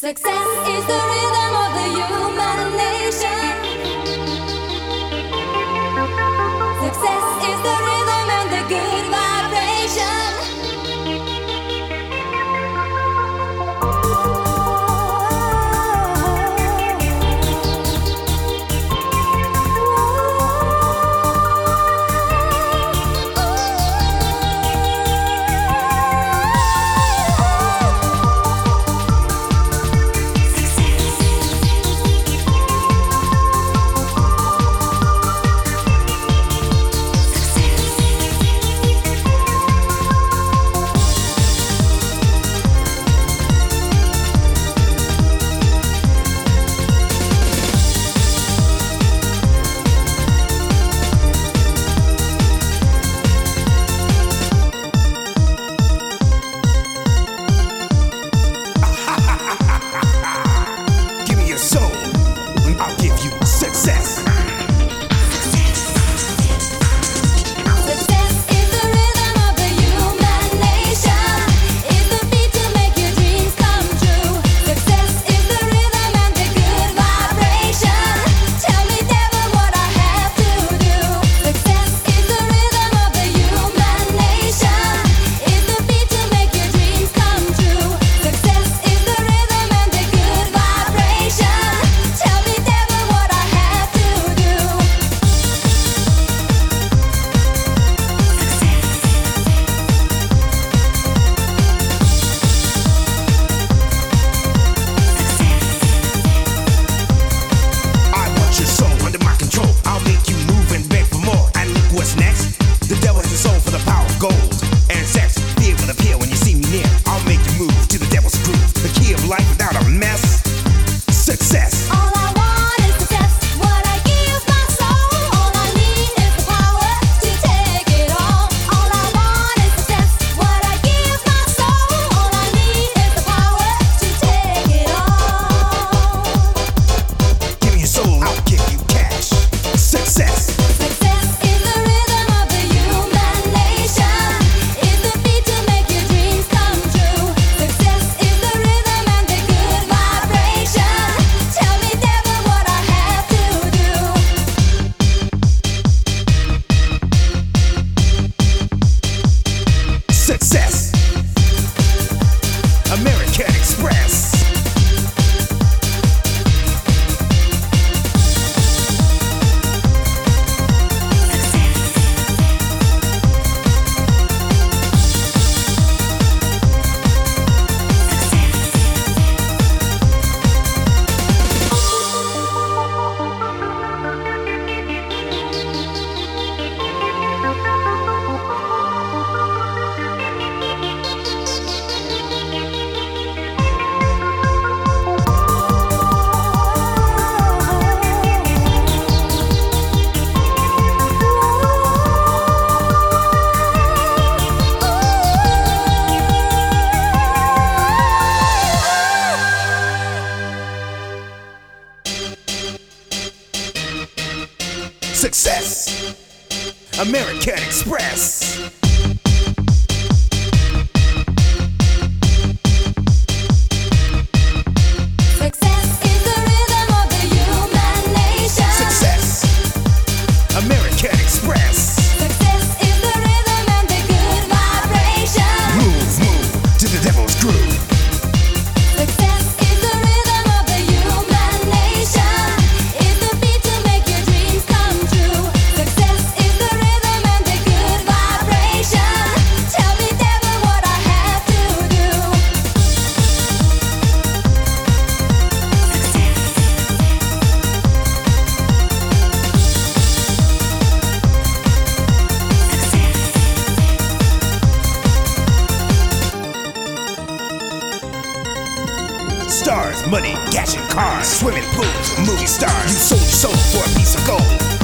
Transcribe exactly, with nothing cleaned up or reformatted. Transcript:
Success is the rhythm of the human nation. Success is the rhythm and the good vibration. Success, American Express. Success is the rhythm of the human nation. Success, American Express. Success is the rhythm and the good vibration. Move, move to the devil's groove. Success is the rhythm of the human nation. Is the beat to make your dreams come true. Success is the rhythm and the good vibration. Tell me, devil, what I have to do. Stars, money, cash and cars, swimming pools, movie stars. You sold your soul for a piece of gold.